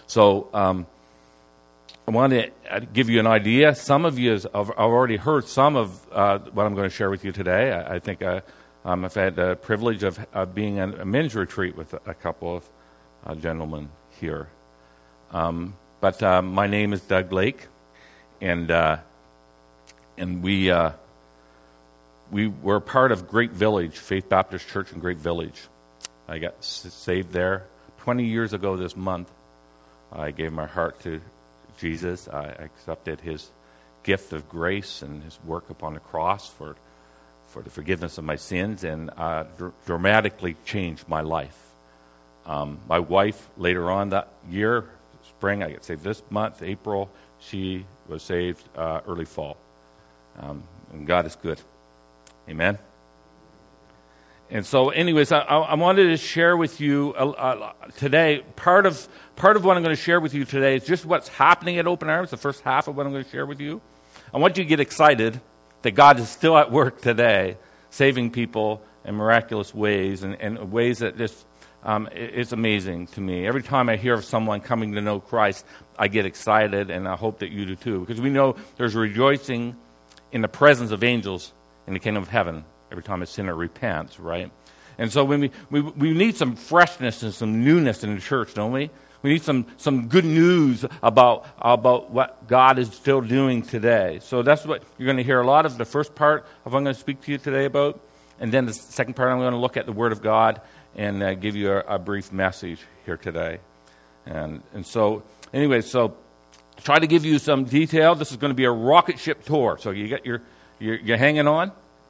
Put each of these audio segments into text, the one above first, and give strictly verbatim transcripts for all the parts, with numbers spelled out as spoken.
So um, I want to give you an idea. Some of you have already heard some of uh, what I'm going to share with you today. I, I think I, um, I've had the privilege of, of being in a men's retreat with a couple of uh, gentlemen here. Um, but uh, my name is Doug Lake, and uh, and we uh, we were part of Great Village, Faith Baptist Church in Great Village. I got s- saved there twenty years ago this month. I gave my heart to Jesus. I accepted his gift of grace and his work upon the cross for for the forgiveness of my sins, and uh, dr- dramatically changed my life. Um, my wife, later on that year, spring, I got saved this month, April, she was saved uh, early fall. Um, and God is good. Amen? And so, anyways, I, I wanted to share with you uh, uh, today, part of part of what I'm going to share with you today is just what's happening at Open Arms, the first half of what I'm going to share with you. I want you to get excited that God is still at work today, saving people in miraculous ways, and, and ways that just, um, it's amazing to me. Every time I hear of someone coming to know Christ, I get excited, and I hope that you do too, because we know there's rejoicing in the presence of angels in the kingdom of heaven every time a sinner repents, right? And so when we, we we need some freshness and some newness in the church, don't we? We need some, some good news about about what God is still doing today. So that's what you're going to hear a lot of the first part of what I'm going to speak to you today about. And then the second part, I'm going to look at the Word of God and uh, give you a, a brief message here today. And and so, anyway, so try to give you some detail. This is going to be a rocket ship tour. So you got your, you're, you're hanging on?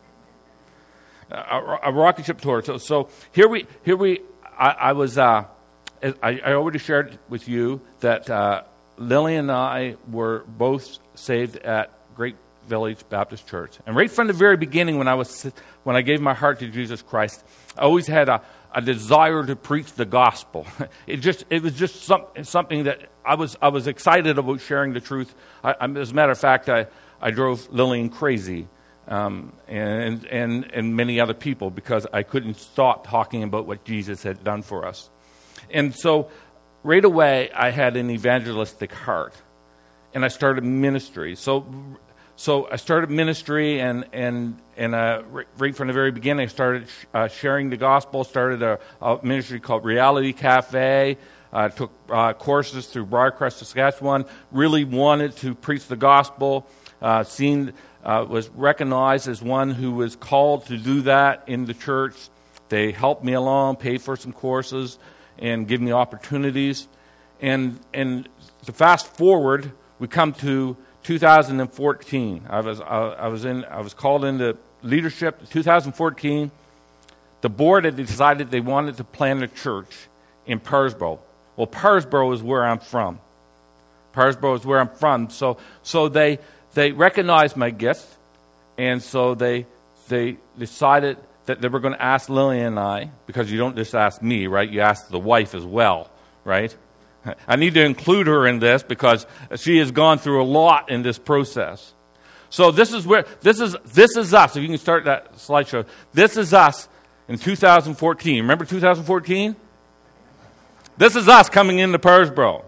A, a rocket ship tour. So, so here we, here we. I, I was. Uh, I, I already shared with you that uh, Lily and I were both saved at Great Village Baptist Church, and right from the very beginning, when I was when I gave my heart to Jesus Christ, I always had a, a desire to preach the gospel. It just it was just some, something that I was I was excited about sharing the truth. I, I, as a matter of fact, I I drove Lillian crazy. Um, and, and, and many other people, because I couldn't stop talking about what Jesus had done for us. And so right away, I had an evangelistic heart, and I started ministry. So, so I started ministry, and, and, and uh, right from the very beginning, I started sh- uh, sharing the gospel, started a, a ministry called Reality Cafe, uh, took uh, courses through Briarcrest, Saskatchewan, really wanted to preach the gospel, uh, seen Uh, was recognized as one who was called to do that in the church. They helped me along, paid for some courses, and give me opportunities. And and to fast forward, we come to two thousand fourteen. I was I, I was in I was called into leadership in two thousand fourteen. The board had decided they wanted to plant a church in Parsboro. Well, Parsboro is where I'm from. Parsboro is where I'm from. So so they. They recognized my gift, and so they they decided that they were going to ask Lillian and I, because you don't just ask me, right? You ask the wife as well, right? I need to include her in this because she has gone through a lot in this process. So this is where this is this is us. If you can start that slideshow, this is us in two thousand fourteen. Remember two thousand fourteen? This is us coming into Parsboro.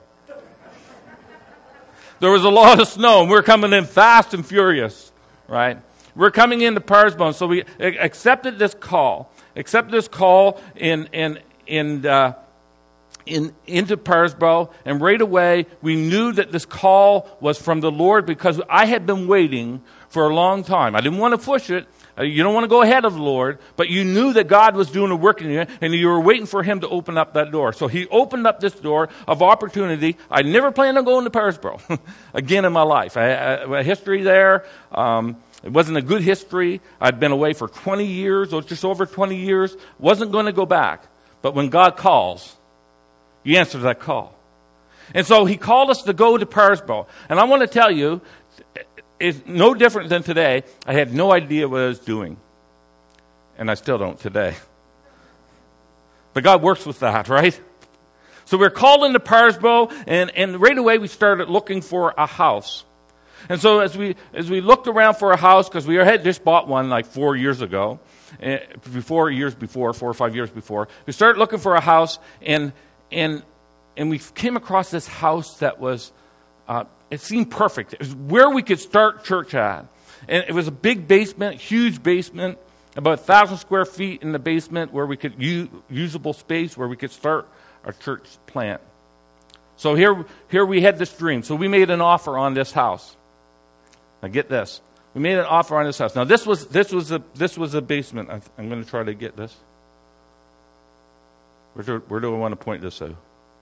There was a lot of snow, and we're coming in fast and furious, right? We're coming into Parsboro, so we accepted this call, accepted this call in in in uh, in into Parsboro, and right away we knew that this call was from the Lord, because I had been waiting for a long time. I didn't want to push it. You don't want to go ahead of the Lord, but you knew that God was doing a work in you, and you were waiting for him to open up that door. So he opened up this door of opportunity. I never planned on going to Parsboro again in my life. I, I, a history there. Um, it wasn't a good history. I'd been away for twenty years, or just over twenty years. Wasn't going to go back. But when God calls, you answer that call. And so he called us to go to Parsboro. And I want to tell you, it's no different than today. I had no idea what I was doing. And I still don't today. But God works with that, right? So we're called into Parsboro, and, and right away we started looking for a house. And so as we as we looked around for a house, because we had just bought one like four years ago, uh, before years before, four or five years before, we started looking for a house, and and and we came across this house that was, uh, it seemed perfect. It was where we could start church at. And it was a big basement, huge basement, about a thousand square feet in the basement where we could use usable space where we could start our church plant. So here, here we had this dream. So we made an offer on this house. Now get this. We made an offer on this house. Now this was this was a this was a basement. I, I'm going to try to get this. Where do, where do I want to point this out?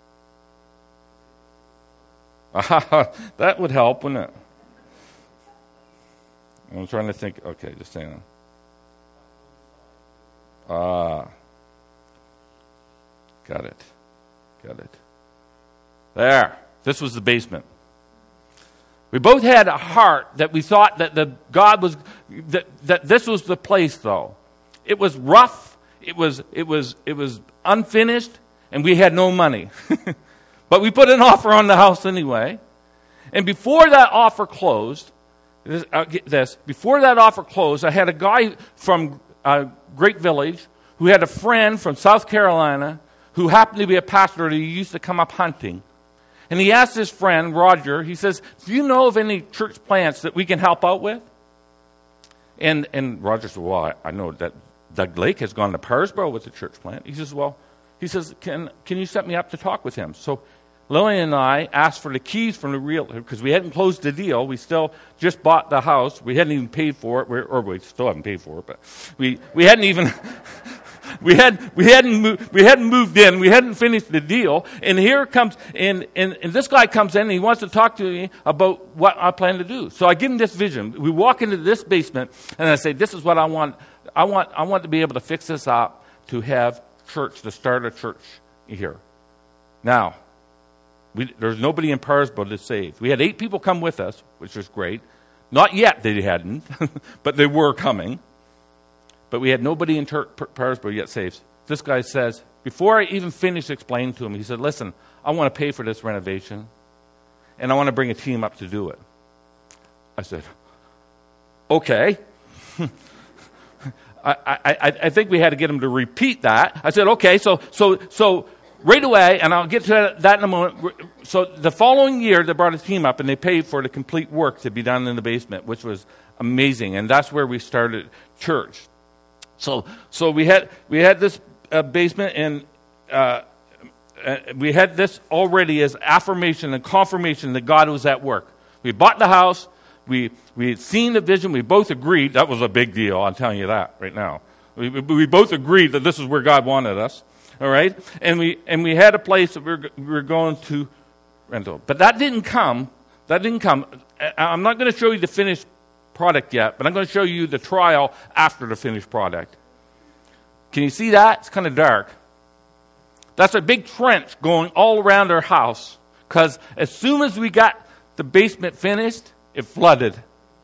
Ah, that would help, wouldn't it? I'm trying to think. Okay, just hang on. Ah, got it, got it. There. This was the basement. We both had a heart that we thought that the God was that that this was the place. Though it was rough, it was it was it was unfinished, and we had no money. But we put an offer on the house anyway. And before that offer closed, this, I'll get this. Before that offer closed, I had a guy from uh, Great Village who had a friend from South Carolina who happened to be a pastor that he used to come up hunting. And he asked his friend, Roger, he says, do you know of any church plants that we can help out with? And and Roger said, well, I, I know that Doug Lake has gone to Parisboro with a church plant. He says, well, he says, can can you set me up to talk with him? So Lillian and I asked for the keys from the realtor because we hadn't closed the deal. We still just bought the house. We hadn't even paid for it, We're, or we still haven't paid for it, but we, we hadn't even... We had we hadn't moved, we hadn't moved in. We hadn't finished the deal. And here comes and, and and this guy comes in and he wants to talk to me about what I plan to do. So I give him this vision. We walk into this basement and I say, "This is what I want. I want I want to be able to fix this up to have church to start a church here." Now, we, there's nobody in Parisboro that's saved. We had eight people come with us, which was great. Not yet they hadn't, but they were coming. But we had nobody in Ter- Parisboro yet saved. This guy says, before I even finished explaining to him, he said, listen, I want to pay for this renovation, and I want to bring a team up to do it. I said, okay. I, I, I think we had to get him to repeat that. I said, okay, so so so right away, and I'll get to that in a moment. So the following year, they brought a team up, and they paid for the complete work to be done in the basement, which was amazing, and that's where we started church. So, so we had we had this uh, basement, and uh, uh, we had this already as affirmation and confirmation that God was at work. We bought the house. We we had seen the vision. We both agreed that was a big deal. I'm telling you that right now. We we both agreed that this is where God wanted us. All right, and we and we had a place that we were, we were going to rental, but that didn't come. That didn't come. I'm not going to show you the finished product yet, but I'm going to show you the trial after the finished product. Can you see that? It's kind of dark. That's a big trench going all around our house, because as soon as we got the basement finished, it flooded.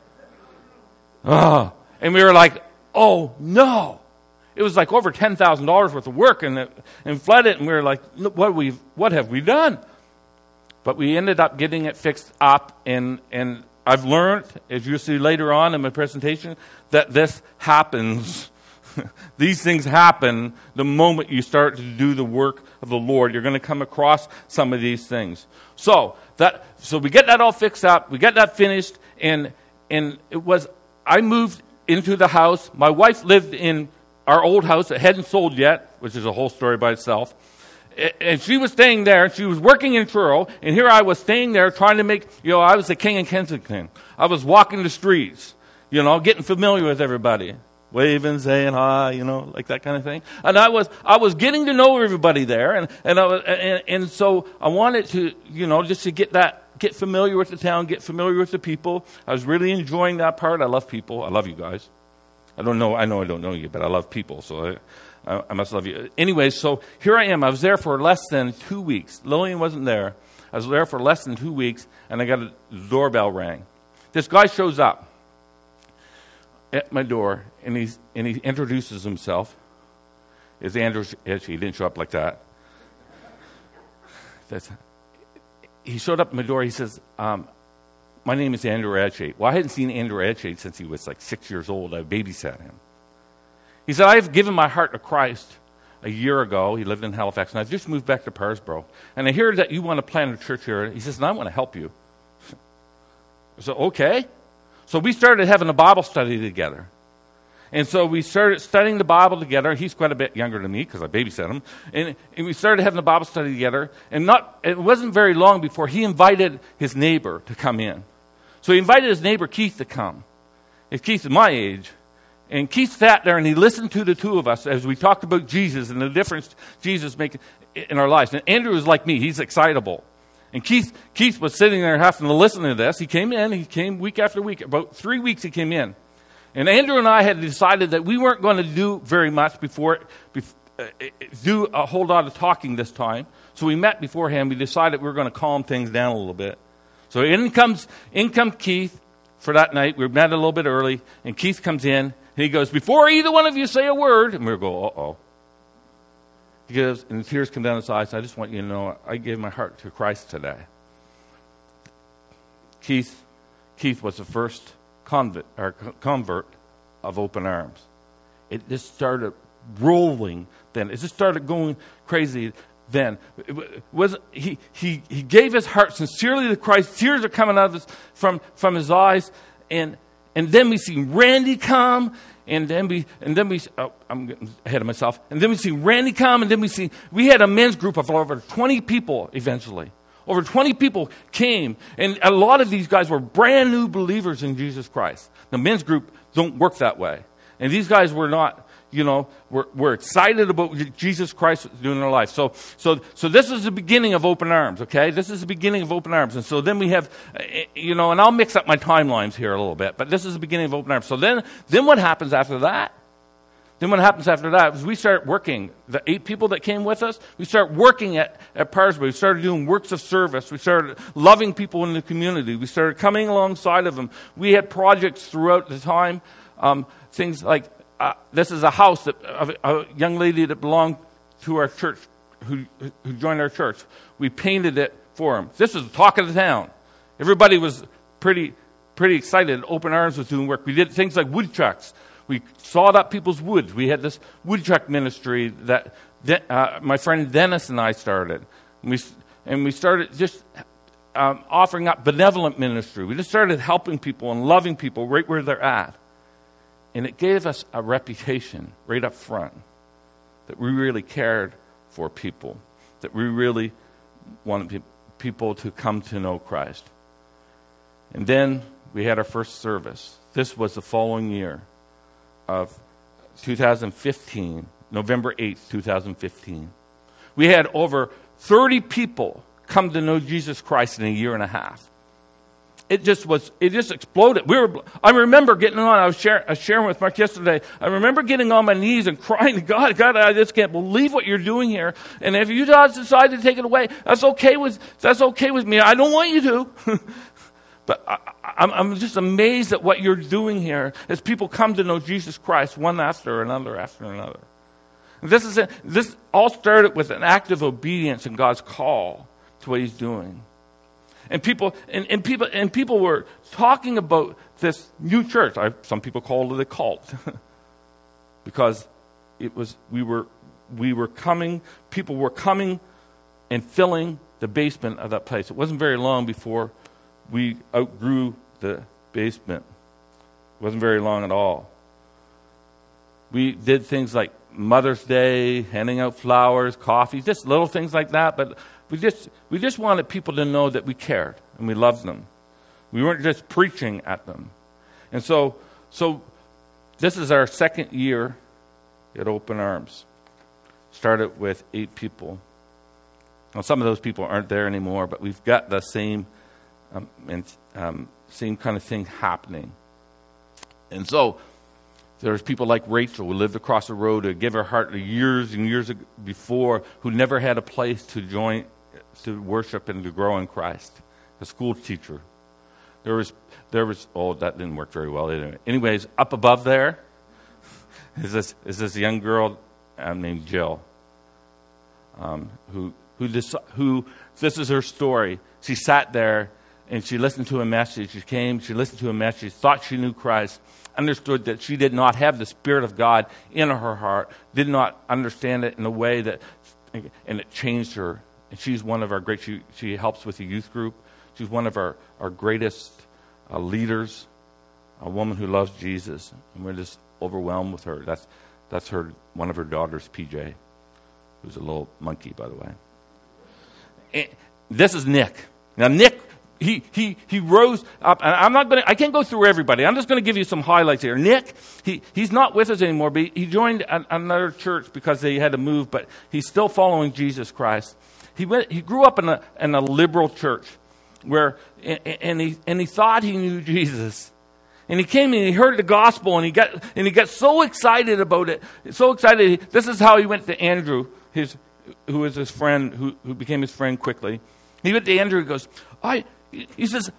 Oh, and we were like, oh no. It was like over ten thousand dollars worth of work, and it and flooded, and we were like, what we what have we done? But we ended up getting it fixed up, and and I've learned, as you'll see later on in my presentation, that this happens. These things happen the moment you start to do the work of the Lord. You're going to come across some of these things. So that so we get that all fixed up. We get that finished, and and it was I moved into the house. My wife lived in our old house that hadn't sold yet, which is a whole story by itself. And she was staying there. She was working in Truro, and here I was staying there trying to make, you know, I was the king of Kensington. I was walking the streets, you know, getting familiar with everybody, waving, saying hi, you know, like that kind of thing. And I was, I was getting to know everybody there, and and I was, and, and so I wanted to, you know, just to get that, get familiar with the town, get familiar with the people. I was really enjoying that part. I love people. I love you guys. I don't know. I know I don't know you, but I love people, so I. I must love you. Anyway, so here I am. I was there for less than two weeks. Lillian wasn't there. I was there for less than two weeks, and I got a doorbell rang. This guy shows up at my door, and he's and he introduces himself. It's Andrew Edge. He didn't show up like that. That's, he showed up at my door. He says, um, "My name is Andrew Edge." Well, I hadn't seen Andrew Edge since he was like six years old. I babysat him. He said, I have given my heart to Christ. a year ago. He lived in Halifax, and I've just moved back to Parsboro. And I hear that you want to plant a church here. He says, and I want to help you. So, okay. So we started having a Bible study together. And so we started studying the Bible together. He's quite a bit younger than me because I babysat him. And, and we started having a Bible study together. And not it wasn't very long before he invited his neighbor to come in. So he invited his neighbor, Keith, to come. And Keith is my age. And Keith sat there and he listened to the two of us as we talked about Jesus and the difference Jesus makes in our lives. And Andrew is like me. He's excitable. And Keith, Keith was sitting there having to listen to this. He came in. He came week after week. About three weeks he came in. And Andrew and I had decided that we weren't going to do very much before, before uh, do a whole lot of talking this time. So we met beforehand. We decided we were going to calm things down a little bit. So in comes, in comes Keith for that night. We met a little bit early. And Keith comes in. And he goes, before either one of you say a word. And we go, uh-oh. He goes, and the tears come down his eyes. I just want you to know I gave my heart to Christ today. Keith, Keith was the first convert, or convert of Open Arms. It just started rolling then. It just started going crazy then. It was he he he gave his heart sincerely to Christ. Tears are coming out of his, from from his eyes, and and then we see Randy come, and then we and then we oh, I'm getting ahead of myself. And then we see Randy come, and then we see we had a men's group of over twenty people eventually. Over twenty people came, and a lot of these guys were brand new believers in Jesus Christ. The men's group don't work that way. And these guys were not, you know, were, were excited about what Jesus Christ was doing in their life. So, so, so this is the beginning of Open Arms, okay? This is the beginning of Open Arms. And so then we have, you know, and I'll mix up my timelines here a little bit, but this is the beginning of Open Arms. So then, then what happens after that? Then what happens after that is we start working. The eight people that came with us, we start working at, at Parsboro. We started doing works of service. We started loving people in the community. We started coming alongside of them. We had projects throughout the time. Um, things like, uh, this is a house that of a young lady that belonged to our church, who, who joined our church. We painted it for him. This was the talk of the town. Everybody was pretty, pretty excited. Open Arms was doing work. We did things like woodchucks. We sawed up people's woods. We had this woodchuck ministry that uh, my friend Dennis and I started. And we, and we started just um, offering up benevolent ministry. We just started helping people and loving people right where they're at. And it gave us a reputation right up front that we really cared for people, that we really wanted pe- people to come to know Christ. And then we had our first service. This was the following year of two thousand fifteen, November eighth, twenty fifteen. We had over thirty people come to know Jesus Christ in a year and a half. It just was, it just exploded. We were, I remember getting on, I was, share, I was sharing with Mark yesterday, I remember getting on my knees and crying to God, God, I just can't believe what you're doing here. And if you guys decide to take it away, that's okay with, that's okay with me. I don't want you to. But I, I'm, I'm just amazed at what you're doing here as people come to know Jesus Christ one after another after another. And this is a, this all started with an act of obedience in God's call to what He's doing. And people and, and people and people were talking about this new church. I, some people called it a cult because it was we were we were coming. People were coming and filling the basement of that place. It wasn't very long before we outgrew the basement. It wasn't very long at all. We did things like Mother's Day, handing out flowers, coffee, just little things like that. But we just we just wanted people to know that we cared and we loved them. We weren't just preaching at them. And so, so this is our second year at Open Arms. Started with eight people. Now, some of those people aren't there anymore, but we've got the same Um, and um, same kind of thing happening. And so there's people like Rachel who lived across the road, who gave her heart years and years before, who never had a place to join, to worship and to grow in Christ. A school teacher. There was, there was. Oh, that didn't work very well. Anyway. Anyways, up above there is this is this young girl um, named Jill, um, who who this, who this is her story. She sat there. and she listened to a message. She came, she listened to a message, thought she knew Christ, understood that she did not have the Spirit of God in her heart, did not understand it in a way that, and it changed her. And she's one of our great, she, she helps with the youth group. She's one of our, our greatest uh, leaders, a woman who loves Jesus. And we're just overwhelmed with her. That's, that's her, one of her daughters, P J, who's a little monkey, by the way. And this is Nick. Now, Nick, he he he rose up, and I'm not going to, I can't go through everybody. I'm just going to give you some highlights here. Nick, he, he's not with us anymore, but he joined an, another church because they had to move, but he's still following Jesus Christ. He went, he grew up in a in a liberal church where, and, and he and he thought he knew Jesus. And he came and he heard the gospel, and he got and he got so excited about it, so excited. This is how he went to Andrew, his who was his friend, who, who became his friend quickly. He went to Andrew and goes, I, he says,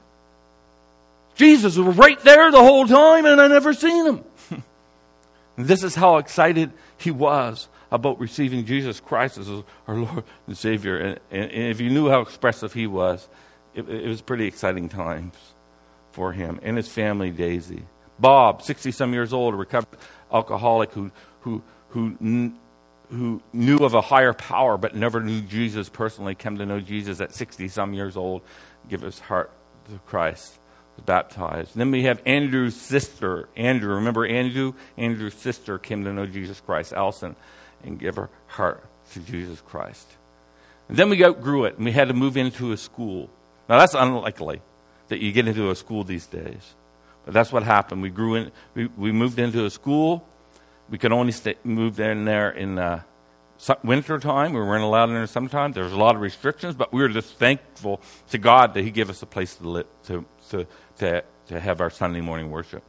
Jesus was right there the whole time, and I never seen him. And this is how excited he was about receiving Jesus Christ as our Lord and Savior. And, and, and if you knew how expressive he was, it, it was pretty exciting times for him and his family, Daisy. Bob, sixty-some years old, a recovered alcoholic who who who who knew of a higher power but never knew Jesus personally, came to know Jesus at sixty-some years old, give his heart to Christ, was baptized. And then we have Andrew's sister, Andrew. Remember Andrew? Andrew's sister came to know Jesus Christ, Alison, and give her heart to Jesus Christ. And then we outgrew it, and we had to move into a school. Now, that's unlikely that you get into a school these days. But that's what happened. We grew in. We, we moved into a school. We could only stay, move in there in uh, winter time. We weren't allowed in there sometimes. There was a lot of restrictions, but we were just thankful to God that He gave us a place to live, to to to to have our Sunday morning worship.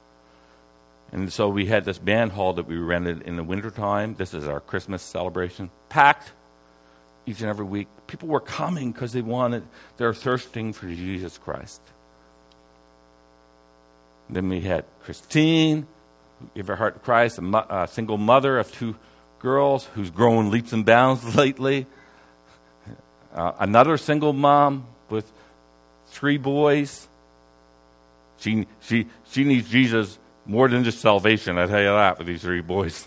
And so we had this band hall that we rented in the wintertime. This is our Christmas celebration, packed each and every week. People were coming because they wanted, they're thirsting for Jesus Christ. Then we had Christine, who gave her heart to Christ, a, mo- a single mother of two girls who's grown leaps and bounds lately. Uh, another single mom with three boys. She she she needs Jesus more than just salvation, I tell you that, with these three boys.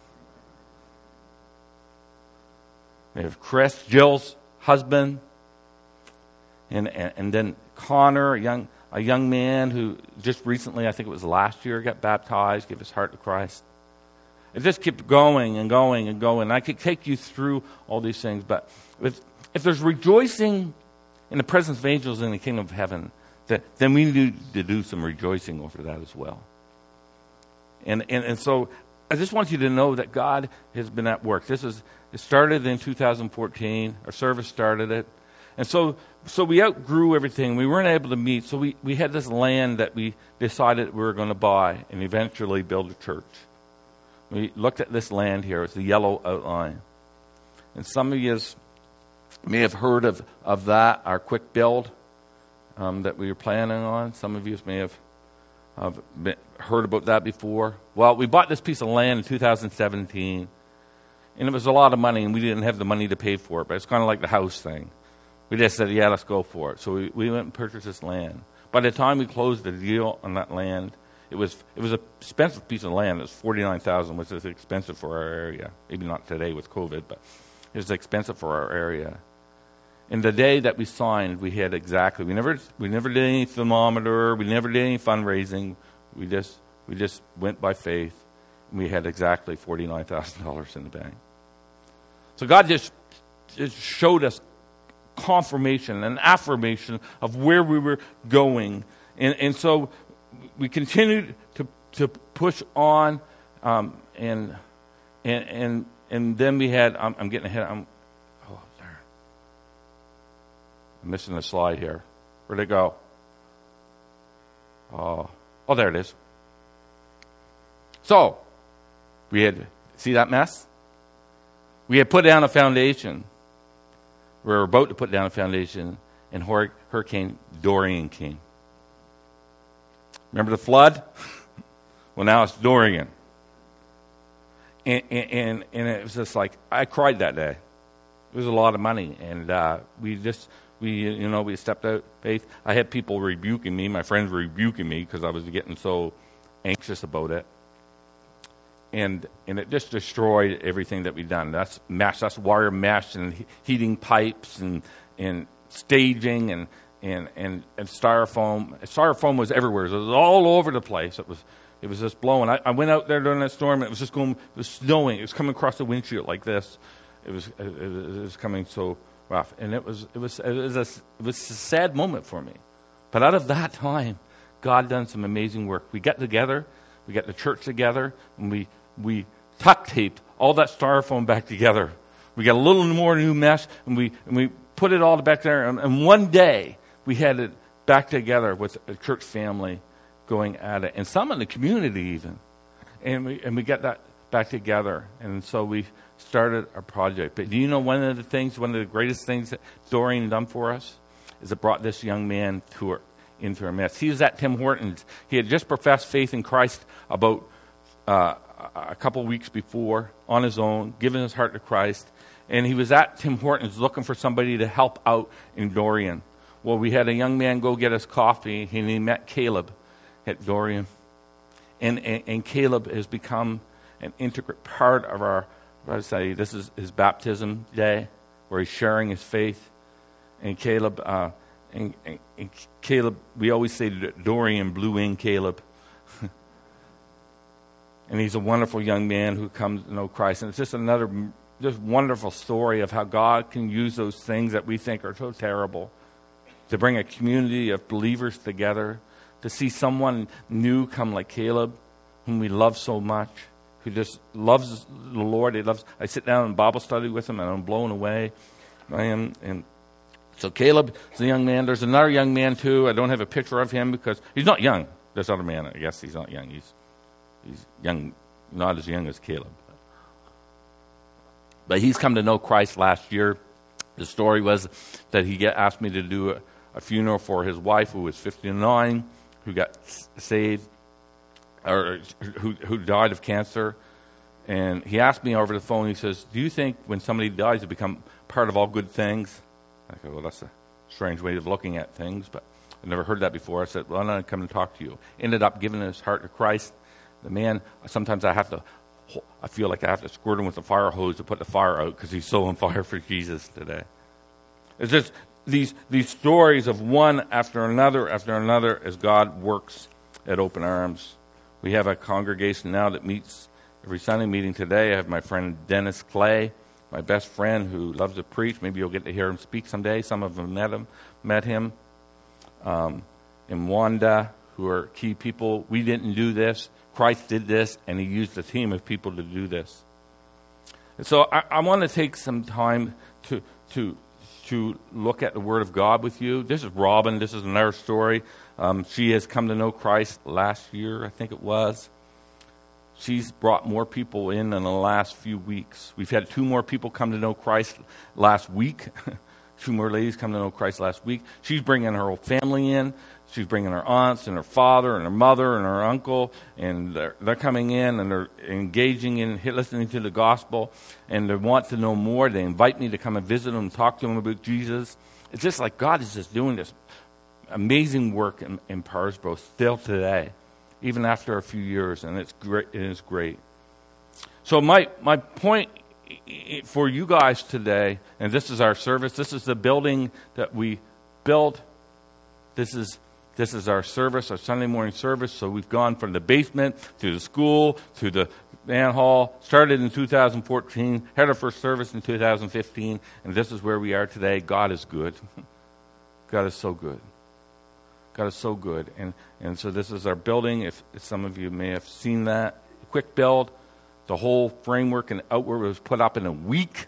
We have Chris, Jill's husband, and, and and then Connor, a young a young man who just recently, I think it was last year, got baptized, gave his heart to Christ. It just kept going and going and going. I could take you through all these things, but if, if there's rejoicing in the presence of angels in the kingdom of heaven, that, then we need to do some rejoicing over that as well. And, and and so I just want you to know that God has been at work. This is it started in two thousand fourteen. Our service started it. And so so we outgrew everything. We weren't able to meet. So we, we had this land that we decided we were going to buy and eventually build a church. We looked at this land here. It's the yellow outline. And some of you may have heard of, of that, our quick build um, that we were planning on. Some of you may have uh, been, heard about that before. Well, we bought this piece of land in two thousand seventeen. And it was a lot of money, and we didn't have the money to pay for it. But it's kind of like the house thing. We just said, yeah, let's go for it. So we, we went and purchased this land. By the time we closed the deal on that land, it was it was an expensive piece of land. It was forty-nine thousand dollars, which is expensive for our area. Maybe not today with COVID, but it was expensive for our area. And the day that we signed, we had exactly, we never we never did any thermometer, we never did any fundraising. We just we just went by faith. And we had exactly forty-nine thousand dollars in the bank. So God just, just showed us confirmation and affirmation of where we were going. And, and so we continued to to push on, um, and and and and then we had. I'm, I'm getting ahead. I'm oh, there. I'm missing a slide here. Where'd it go? Oh, oh, there it is. So we had see that mess. We had put down a foundation. We were about to put down a foundation, and Hurricane Dorian came. Remember the flood? Well, now it's Dorian. And, and, and it was just like, I cried that day. It was a lot of money. And uh, we just We, you know, we stepped out faith. I had people rebuking me, my friends rebuking me because I was getting so anxious about it. And and it just destroyed everything that we'd done. That's mesh, that's wire mesh and he- heating pipes and and staging and and and, and styrofoam. Styrofoam was everywhere. It was all over the place. It was it was just blowing. I, I went out there during that storm and it was just going. It was snowing. It was coming across the windshield like this. It was it, it, it was coming so rough, and it was it was it was a it was a sad moment for me. But out of that time, God done some amazing work. We got together, we got the church together, and we we tuck taped all that styrofoam back together. We got a little more new mesh, and we and we put it all back there. And, and one day we had it back together with a church family going at it, and some in the community even. And we and we got that back together, and so we started a project. But do you know one of the things, one of the greatest things that Dorian done for us is it brought this young man to her, into our midst. He was at Tim Hortons. He had just professed faith in Christ about uh, a couple weeks before on his own, given his heart to Christ. And he was at Tim Hortons looking for somebody to help out in Dorian. Well, we had a young man go get us coffee, and he met Caleb at Dorian. And, and, and Caleb has become an integral part of our, I would say, this is his baptism day, where he's sharing his faith. And Caleb, uh, and, and, and Caleb, we always say that Dorian blew in Caleb. And he's a wonderful young man who comes to know Christ. And it's just another just wonderful story of how God can use those things that we think are so terrible to bring a community of believers together, to see someone new come like Caleb, whom we love so much, who just loves the Lord. He loves. I sit down in Bible study with him, and I'm blown away. I am. And so Caleb is a young man. There's another young man, too. I don't have a picture of him because he's not young. This other man, I guess he's not young. He's he's young, not as young as Caleb. But he's come to know Christ last year. The story was that he get, asked me to do a, a funeral for his wife, who was fifty-nine, who got saved, or who who died of cancer. And he asked me over the phone, he says, do you think when somebody dies, they become part of all good things? I go, well, that's a strange way of looking at things, but I've never heard that before. I said, well, I'm going to come and talk to you. Ended up giving his heart to Christ. The man, sometimes I have to, I feel like I have to squirt him with a fire hose to put the fire out because he's so on fire for Jesus today. It's just these these stories of one after another after another as God works at Open Arms. We have a congregation now that meets every Sunday. Meeting today, I have my friend Dennis Clay, my best friend who loves to preach. Maybe you'll get to hear him speak someday. Some of them met him, met him. Um, and Wanda, who are key people. We didn't do this. Christ did this, and he used a team of people to do this. And so I, I want to take some time to to to look at the Word of God with you. This is Robin. This is another story. Um, she has come to know Christ last year, I think it was. She's brought more people in in the last few weeks. We've had two more people come to know Christ last week. Two more ladies come to know Christ last week. She's bringing her whole family in. She's bringing her aunts and her father and her mother and her uncle, and they're, they're coming in and they're engaging in listening to the gospel, and they want to know more. They invite me to come and visit them and talk to them about Jesus. It's just like God is just doing this amazing work in, in Parsboro still today, even after a few years, and it's great. It is great. So my my point for you guys today, and this is our service. This is the building that we built. This is this is our service, our Sunday morning service. So we've gone from the basement to the school to the band hall. Started in two thousand fourteen, had our first service in two thousand fifteen, and this is where we are today. God is good. God is so good. God is so good. And and so this is our building. If, if some of you may have seen that, quick build. The whole framework and outward was put up in a week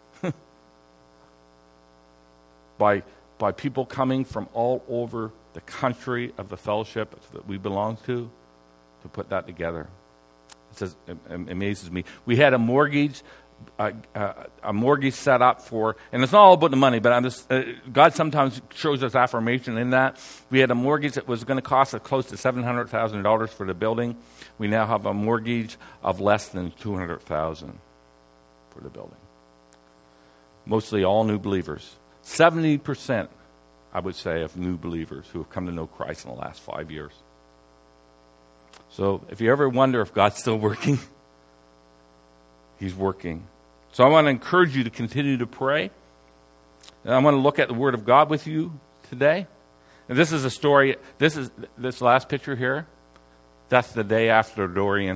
by by people coming from all over the country of the fellowship that we belong to, to put that together. It says, it, it amazes me. We had a mortgage, uh, uh, a mortgage set up for, and it's not all about the money, but I'm just, uh, God sometimes shows us affirmation in that. We had a mortgage that was going to cost us close to seven hundred thousand dollars for the building. We now have a mortgage of less than two hundred thousand dollars for the building. Mostly all new believers. seventy percent I would say, of new believers who have come to know Christ in the last five years. So if you ever wonder if God's still working, He's working. So I want to encourage you to continue to pray. And I want to look at the Word of God with you today. And this is a story. This is this last picture here. That's the day after Dorian.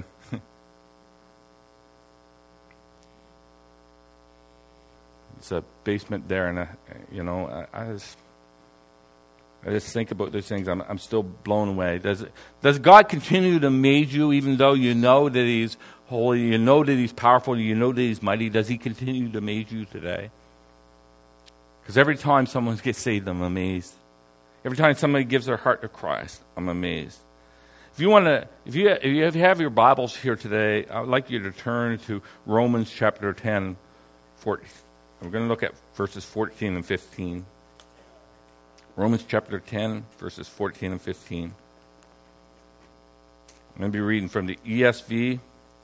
It's a basement there, and a, you know, I, I just, I just think about these things. I'm, I'm still blown away. Does does God continue to amaze you, even though you know that He's holy, you know that He's powerful, you know that He's mighty? Does He continue to amaze you today? Because every time someone gets saved, I'm amazed. Every time somebody gives their heart to Christ, I'm amazed. If you want to, if you if you have your Bibles here today, I would like you to turn to Romans chapter ten, fourteen. We're going to look at verses fourteen and fifteen. Romans chapter ten, verses fourteen and fifteen. I'm going to be reading from the E S V.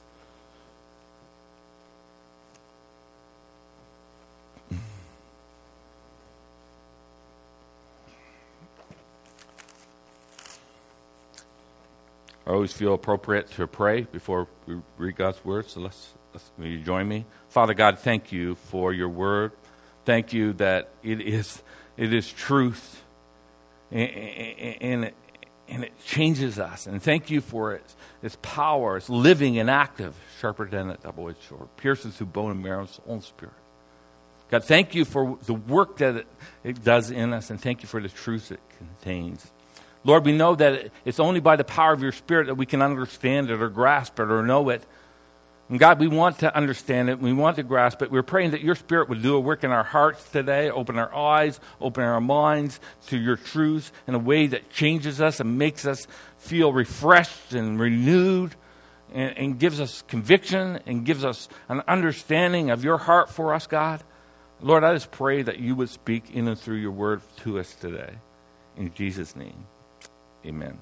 I always feel appropriate to pray before we read God's word, so let's, let's will you join me? Father God, thank you for your word. Thank you that it is it is truth, and, and, it, and it changes us. And thank you for its, its power. It's living and active, sharper than a double-edged sword, pierces through bone and marrow, soul and spirit. God, thank you for the work that it, it does in us, and thank you for the truth it contains. Lord, we know that it's only by the power of your Spirit that we can understand it or grasp it or know it. And God, we want to understand it. We want to grasp it. We're praying that your Spirit would do a work in our hearts today, open our eyes, open our minds to your truths in a way that changes us and makes us feel refreshed and renewed and, and gives us conviction and gives us an understanding of your heart for us, God. Lord, I just pray that you would speak in and through your word to us today. In Jesus' name. Amen.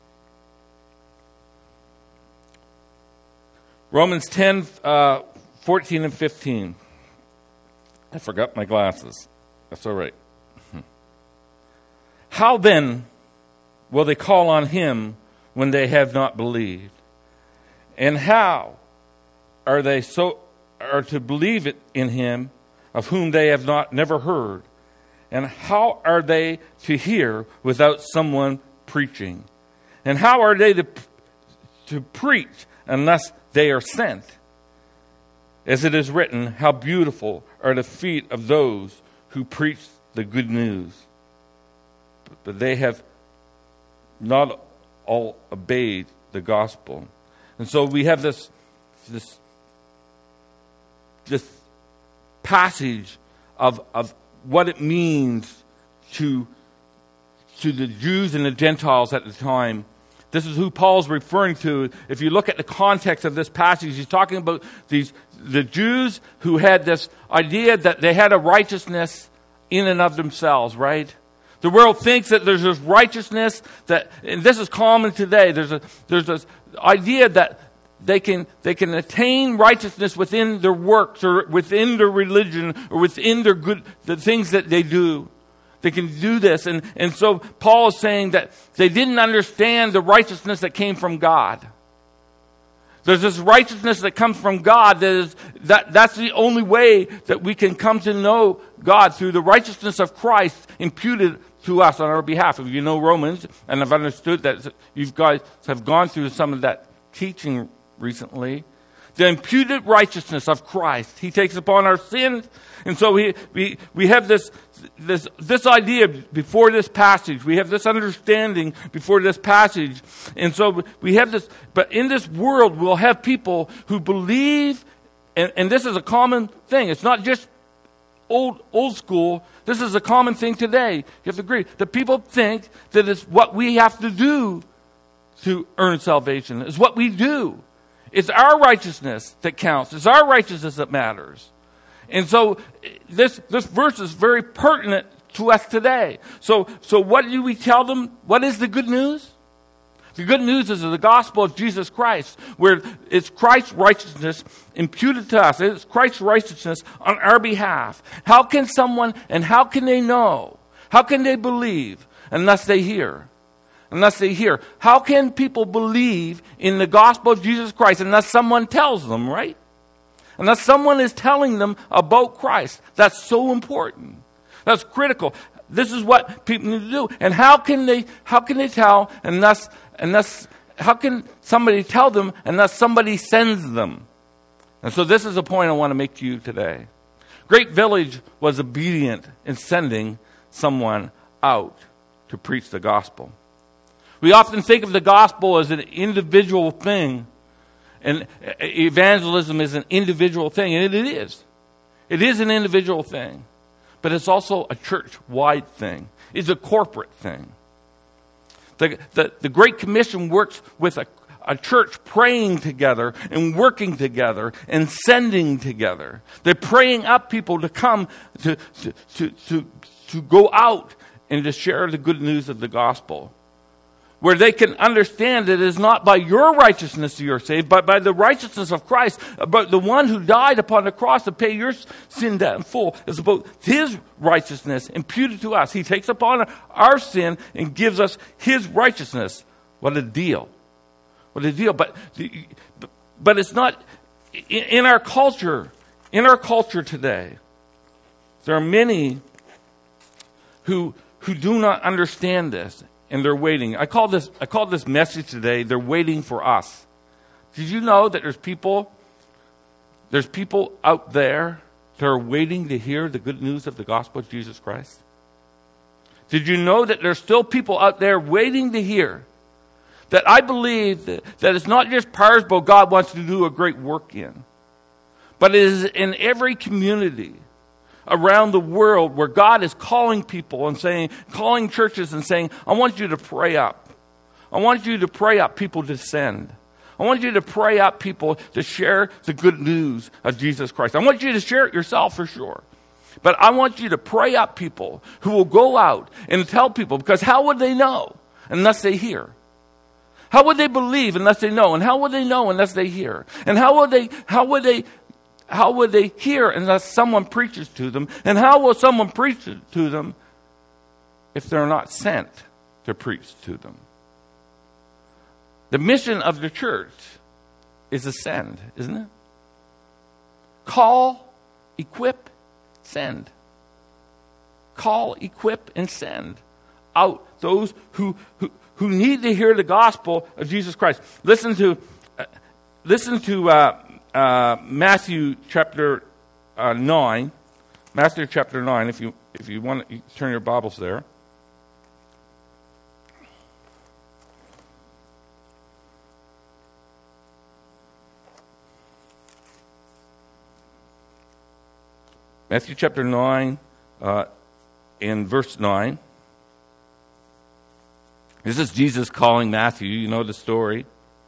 Romans ten, uh, fourteen and fifteen. I forgot my glasses. That's all right. How then will they call on him when they have not believed? And how are they so are to believe it in him of whom they have not never heard? And how are they to hear without someone preaching? And how are they to, to preach unless they are sent? As it is written, how beautiful are the feet of those who preach the good news. But they have not all obeyed the gospel. And so we have this this this passage of of what it means to to the Jews and the Gentiles at the time. This is who Paul's referring to. If you look at the context of this passage, he's talking about these the Jews who had this idea that they had a righteousness in and of themselves, right? The world thinks that there's this righteousness that, and this is common today. There's a there's this idea that they can they can attain righteousness within their works or within their religion or within their good the things that they do. They can do this. And, and so Paul is saying that they didn't understand the righteousness that came from God. There's this righteousness that comes from God. That is, that, that's the only way that we can come to know God, through the righteousness of Christ imputed to us on our behalf. If you know Romans, and I've understood that you guys have gone through some of that teaching recently, the imputed righteousness of Christ. He takes upon our sins. And so we, we, we have this, this, this idea before this passage. We have this understanding before this passage. And so we have this, but in this world we'll have people who believe, and, and this is a common thing. It's not just old, old school. This is a common thing today. You have to agree that people think that it's what we have to do to earn salvation. It's what we do. It's our righteousness that counts. It's our righteousness that matters. And so this this verse is very pertinent to us today. So so what do we tell them? What is the good news? The good news is the gospel of Jesus Christ, where it's Christ's righteousness imputed to us. It's Christ's righteousness on our behalf. How can someone, and how can they know? How can they believe unless they hear? Unless they hear. How can people believe in the gospel of Jesus Christ unless someone tells them, right? Unless someone is telling them about Christ. That's so important. That's critical. This is what people need to do. And how can they how can they tell unless unless how can somebody tell them unless somebody sends them? And so this is a point I want to make to you today. Great Village was obedient in sending someone out to preach the gospel. We often think of the gospel as an individual thing, and evangelism is an individual thing, and it is. It is an individual thing, but it's also a church-wide thing. It's a corporate thing. The, the, the Great Commission works with a, a church praying together and working together and sending together. They're praying up people to come to, to, to, to, to go out and to share the good news of the gospel, where they can understand that it is not by your righteousness that you're saved, but by the righteousness of Christ, about the one who died upon the cross to pay your sin debt in full. It's about his righteousness imputed to us. He takes upon our sin and gives us his righteousness. What a deal. What a deal. But, but it's not, in our culture, in our culture today, there are many who, who do not understand this. And they're waiting. I call this I call this message today, they're waiting for us. Did you know that there's people, there's people out there that are waiting to hear the good news of the gospel of Jesus Christ? Did you know that there's still people out there waiting to hear that I believe that, that it's not just Parsbo God wants to do a great work in, but it is in every community around the world where God is calling people and saying, calling churches and saying, I want you to pray up. I want you to pray up people to send. I want you to pray up people to share the good news of Jesus Christ. I want you to share it yourself for sure. But I want you to pray up people who will go out and tell people, because how would they know unless they hear? How would they believe unless they know? And how would they know unless they hear? And how would they, how would they How would they hear unless someone preaches to them? And how will someone preach to them if they're not sent to preach to them? The mission of the church is to send, isn't it? Call, equip, send. Call, equip, and send out those who who, who need to hear the gospel of Jesus Christ. Listen to, uh, listen to. Uh, Uh, Matthew chapter uh, nine, Matthew chapter nine. If you if you want to turn your Bibles there. Matthew chapter nine, uh, in verse nine. This is Jesus calling Matthew. You know the story.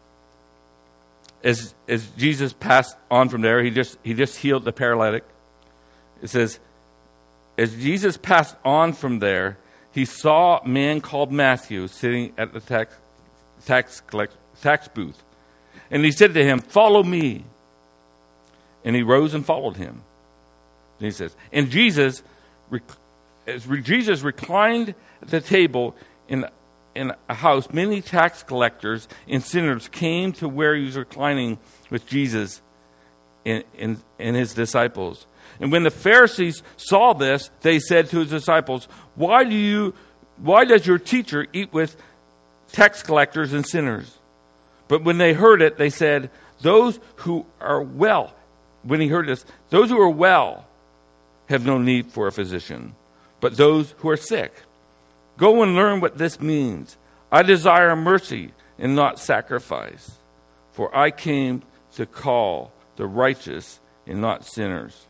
As as Jesus passed on from there, he just he just healed the paralytic. It says, as Jesus passed on from there, he saw a man called Matthew sitting at the tax tax collect, tax booth, and he said to him, "Follow me." And he rose and followed him. And he says, and Jesus, as Jesus reclined at the table in in a house, many tax collectors and sinners came to where he was reclining with Jesus and, and, and his disciples. And when the Pharisees saw this, they said to his disciples, Why do you, why does your teacher eat with tax collectors and sinners? But when they heard it, they said, those who are well, when he heard this, those who are well have no need for a physician, but those who are sick. Go and learn what this means. I desire mercy and not sacrifice, for I came to call the righteous and not sinners.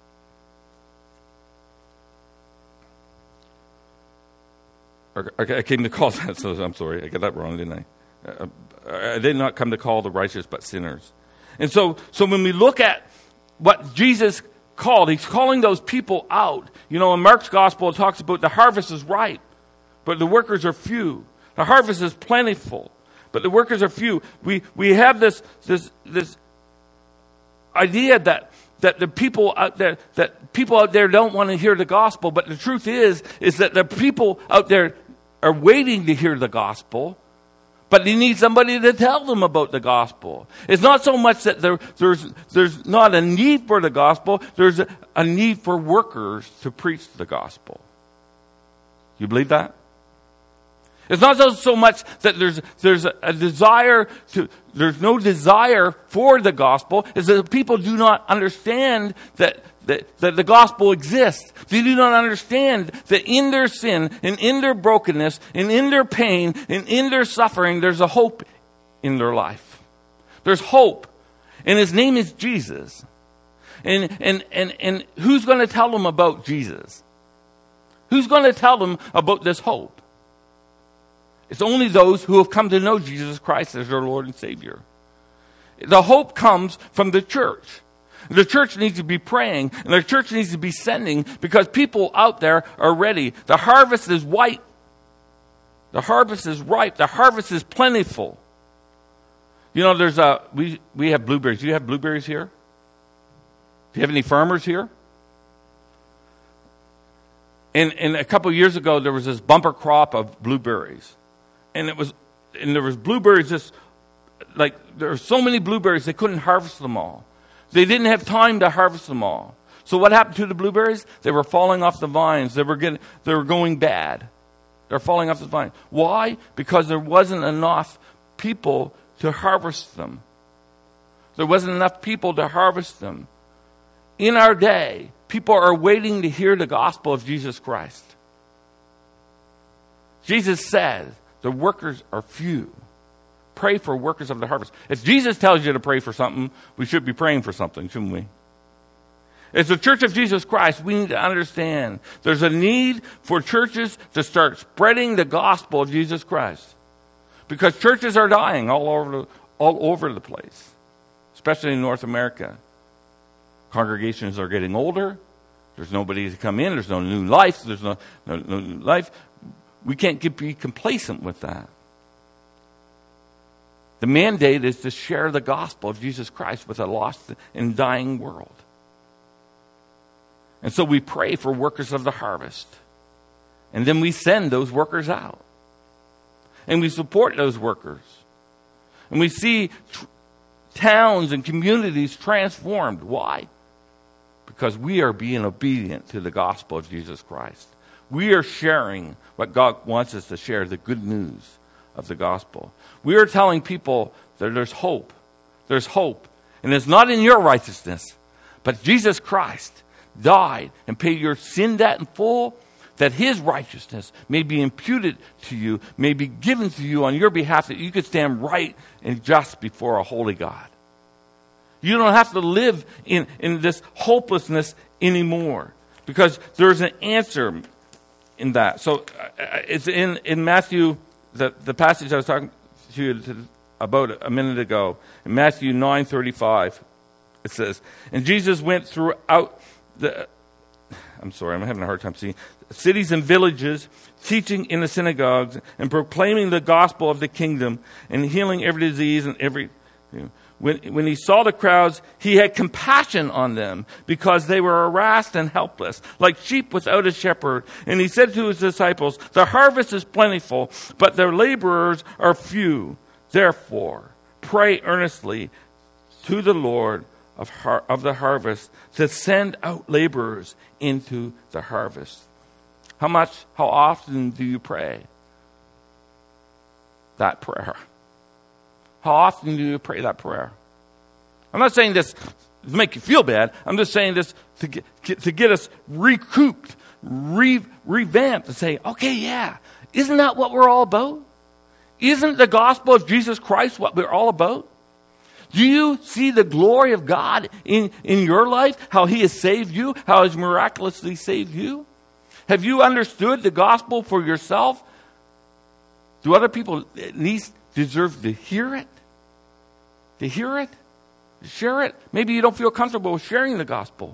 I came to call that, so I'm sorry, I got that wrong, didn't I? I did not come to call the righteous, but sinners. And so, so when we look at what Jesus called, he's calling those people out. You know, in Mark's gospel, it talks about the harvest is ripe, but the workers are few. The harvest is plentiful, but the workers are few. We we have this this this idea that that the people out there, that people out there don't want to hear the gospel. But the truth is, is that the people out there are waiting to hear the gospel, but they need somebody to tell them about the gospel. It's not so much that there, there's, there's not a need for the gospel. There's a, a need for workers to preach the gospel. You believe that? It's not so, so much that there's there's a, a desire to, there's no desire for the gospel. It's that people do not understand that, that, that the gospel exists. They do not understand that in their sin and in their brokenness and in their pain and in their suffering, there's a hope in their life. There's hope. And his name is Jesus. And, and, and, and who's going to tell them about Jesus? Who's going to tell them about this hope? It's only those who have come to know Jesus Christ as their Lord and Savior. The hope comes from the church. The church needs to be praying, and the church needs to be sending, because people out there are ready. The harvest is white. The harvest is ripe. The harvest is plentiful. You know, there's a we we have blueberries. Do you have blueberries here? Do you have any farmers here? And, and a couple of years ago, there was this bumper crop of blueberries. And it was, and there was blueberries just, like, there were so many blueberries, they couldn't harvest them all. They didn't have time to harvest them all. So what happened to the blueberries? They were falling off the vines. They were getting, they were going bad. They're falling off the vine. Why? Because there wasn't enough people to harvest them. There wasn't enough people to harvest them. In our day, people are waiting to hear the gospel of Jesus Christ. Jesus said, the workers are few. Pray for workers of the harvest. If Jesus tells you to pray for something, we should be praying for something, shouldn't we? As the Church of Jesus Christ, we need to understand there's a need for churches to start spreading the gospel of Jesus Christ. Because churches are dying all over the, all over the place, especially in North America. Congregations are getting older. There's nobody to come in. There's no new life. There's no, no, no new life. We can't get, be complacent with that. The mandate is to share the gospel of Jesus Christ with a lost and dying world. And so we pray for workers of the harvest. And then we send those workers out. And we support those workers. And we see tr- towns and communities transformed. Why? Because we are being obedient to the gospel of Jesus Christ. We are sharing what God wants us to share, the good news of the gospel. We are telling people that there's hope. There's hope. And it's not in your righteousness, but Jesus Christ died and paid your sin debt in full, that his righteousness may be imputed to you, may be given to you on your behalf, that you could stand right and just before a holy God. You don't have to live in, in this hopelessness anymore, because there's an answer in that. So uh, it's in, in Matthew, the, the passage I was talking to you to, about a minute ago, in Matthew nine thirty-five, it says, and Jesus went throughout the, I'm sorry, I'm having a hard time seeing, cities and villages, teaching in the synagogues and proclaiming the gospel of the kingdom and healing every disease and every, you know, When, when he saw the crowds, he had compassion on them because they were harassed and helpless, like sheep without a shepherd. And he said to his disciples, the harvest is plentiful, but their laborers are few. Therefore, pray earnestly to the Lord of, har- of the harvest to send out laborers into the harvest. How much, how often do you pray that prayer? How often do you pray that prayer? I'm not saying this to make you feel bad. I'm just saying this to get, to get us recouped, re, revamped, to say, okay, yeah, isn't that what we're all about? Isn't the gospel of Jesus Christ what we're all about? Do you see the glory of God in, in your life? How he has saved you? How he has miraculously saved you? Have you understood the gospel for yourself? Do other people at least deserve to hear it? To hear it? To share it? Maybe you don't feel comfortable with sharing the gospel.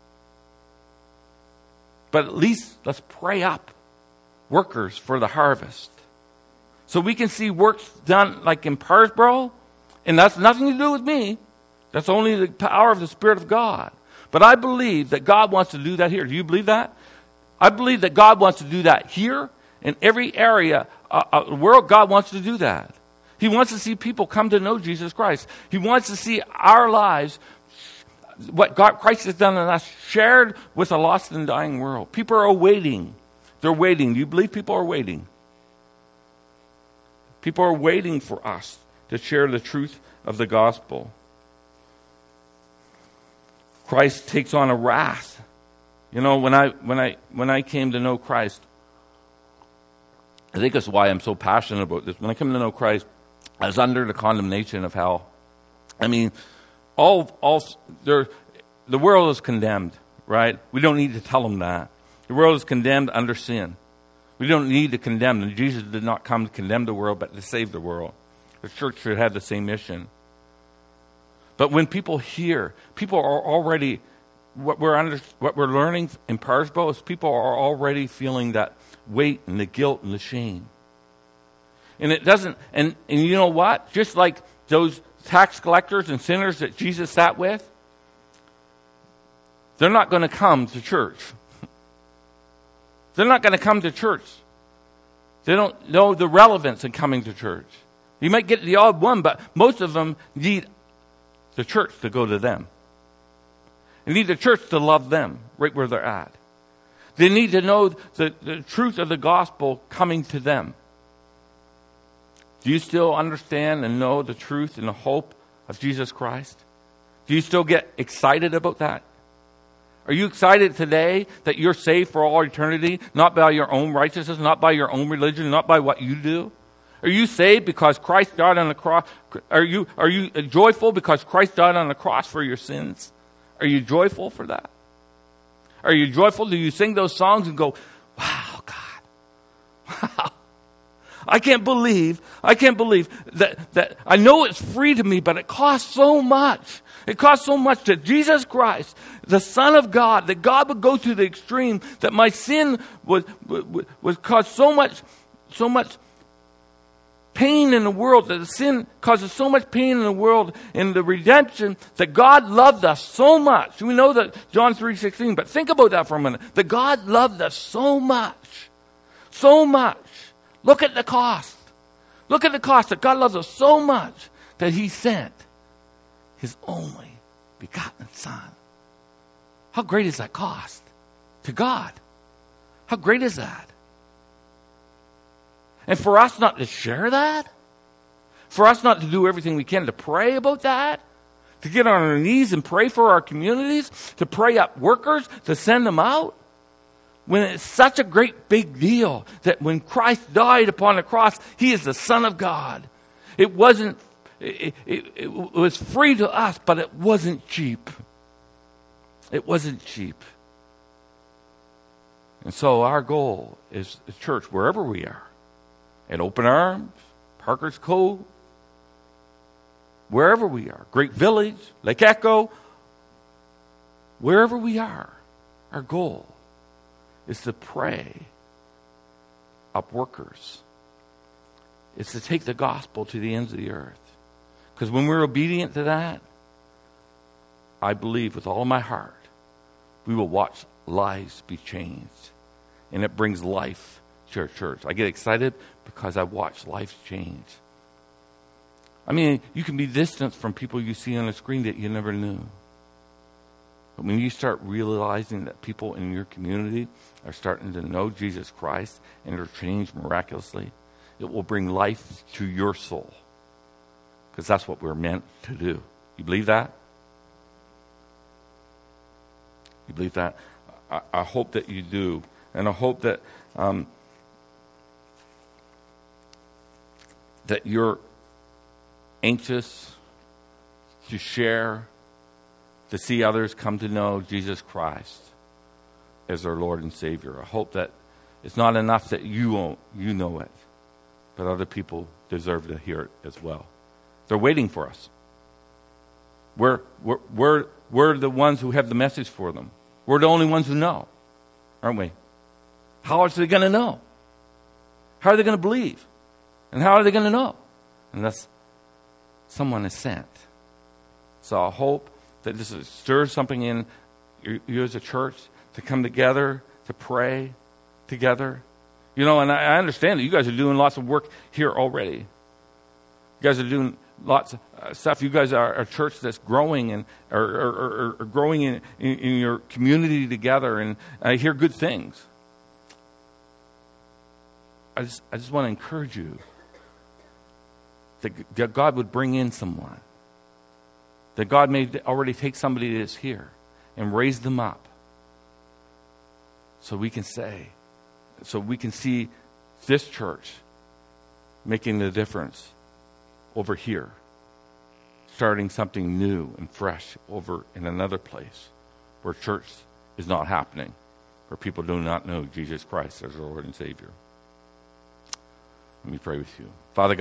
But at least let's pray up workers for the harvest. So we can see works done like in Parsboro. And that's nothing to do with me. That's only the power of the Spirit of God. But I believe that God wants to do that here. Do you believe that? I believe that God wants to do that here in every area uh, of the world. God wants to do that. He wants to see people come to know Jesus Christ. He wants to see our lives, what God, Christ has done in us, shared with a lost and dying world. People are waiting. They're waiting. Do you believe people are waiting? People are waiting for us to share the truth of the gospel. Christ takes on a wrath. You know, when I when I when I came to know Christ, I think that's why I'm so passionate about this. When I came to know Christ, I was under the condemnation of hell. I mean, all all there, the world is condemned, right? We don't need to tell them that. The world is condemned under sin. We don't need to condemn them. Jesus did not come to condemn the world, but to save the world. The church should have the same mission. But when people hear, people are already, what we're under, what we're learning in Parsbo is people are already feeling that weight and the guilt and the shame. And it doesn't, and, and you know what? Just like those tax collectors and sinners that Jesus sat with, they're not going to come to church. They're not going to come to church. They don't know the relevance in coming to church. You might get the odd one, but most of them need the church to go to them. They need the church to love them right where they're at. They need to know the, the truth of the gospel coming to them. Do you still understand and know the truth and the hope of Jesus Christ? Do you still get excited about that? Are you excited today that you're saved for all eternity, not by your own righteousness, not by your own religion, not by what you do? Are you saved because Christ died on the cross? Are you, are you joyful because Christ died on the cross for your sins? Are you joyful for that? Are you joyful? Do you sing those songs and go, wow, God, wow. I can't believe, I can't believe that, that I know it's free to me, but it costs so much. It costs so much that Jesus Christ, the Son of God, that God would go to the extreme, that my sin would, would, would cause so much, so much pain in the world, that the sin causes so much pain in the world, in the redemption, that God loved us so much. We know that John three sixteen, but think about that for a minute. That God loved us so much, so much. Look at the cost. Look at the cost that God loves us so much that He sent His only begotten Son. How great is that cost to God? How great is that? And for us not to share that, for us not to do everything we can to pray about that, to get on our knees and pray for our communities, to pray up workers, to send them out, when it's such a great big deal that when Christ died upon the cross, He is the Son of God. It wasn't, it, it, it was free to us, but it wasn't cheap. It wasn't cheap. And so our goal is the church, wherever we are, at Open Arms, Parker's Cove, wherever we are, Great Village, Lake Echo, wherever we are, our goal is to pray up workers. It's to take the gospel to the ends of the earth. Because when we're obedient to that, I believe with all my heart, we will watch lives be changed. And it brings life to our church. I get excited because I watch lives change. I mean, you can be distant from people you see on the screen that you never knew. But when you start realizing that people in your community are starting to know Jesus Christ and are changed miraculously, it will bring life to your soul. Because that's what we're meant to do. You believe that? You believe that? I, I hope that you do. And I hope that um, that you're anxious to share, to see others come to know Jesus Christ as their Lord and Savior. I hope that it's not enough that you won't, you know it, but other people deserve to hear it as well. They're waiting for us. We're, we're, we're, we're the ones who have the message for them. We're the only ones who know, aren't we? How are they going to know? How are they going to believe? And how are they going to know? Unless someone is sent. So I hope that this stirs something in you, you as a church to come together, to pray together. You know, and I, I understand that you guys are doing lots of work here already. You guys are doing lots of uh, stuff. You guys are a church that's growing and are, are, are, are growing in, in, in your community together, and I hear good things. I just, I just want to encourage you that God would bring in someone, that God may already take somebody that's here and raise them up, so we can say, so we can see this church making the difference over here, starting something new and fresh over in another place where church is not happening, where people do not know Jesus Christ as their Lord and Savior. Let me pray with you. Father God,